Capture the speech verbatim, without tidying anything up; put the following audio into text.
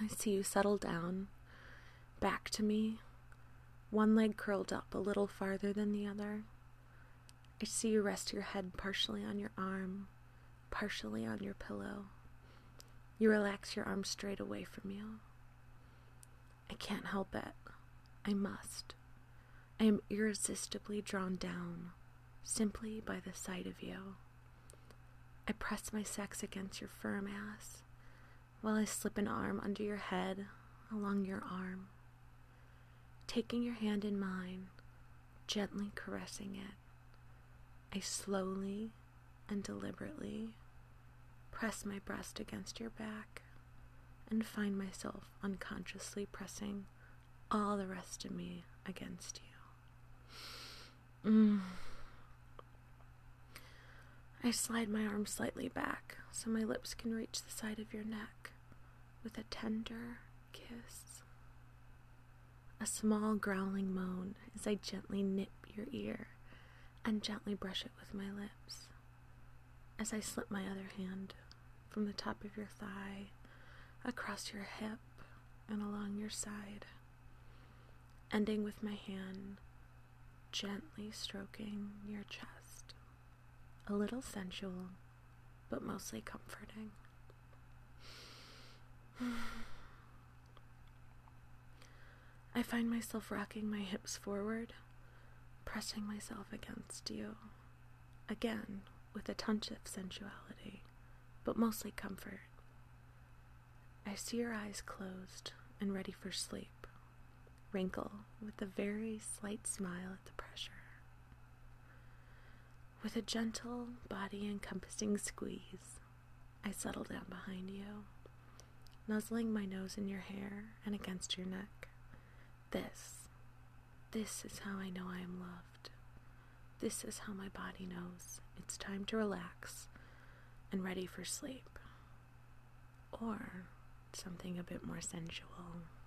see you settle down, back to me, one leg curled up a little farther than the other. I see you rest your head partially on your arm, partially on your pillow. You relax your arm straight away from you. I can't help it. I must. I am irresistibly drawn down, simply by the sight of you. I press my sex against your firm ass, while I slip an arm under your head, along your arm. Taking your hand in mine, gently caressing it, I slowly and deliberately press my breast against your back and find myself unconsciously pressing all the rest of me against you. Mm. I slide my arm slightly back so my lips can reach the side of your neck with a tender kiss. A small growling moan as I gently nip your ear and gently brush it with my lips, as I slip my other hand from the top of your thigh across your hip and along your side, ending with my hand gently stroking your chest, a little sensual, but mostly comforting. I find myself rocking my hips forward, pressing myself against you, again with a touch of sensuality, but mostly comfort. I see your eyes closed and ready for sleep, wrinkle with a very slight smile at the pressure. With a gentle, body-encompassing squeeze, I settle down behind you, nuzzling my nose in your hair and against your neck. This, this is how I know I am loved. This is how my body knows it's time to relax and ready for sleep. Or something a bit more sensual.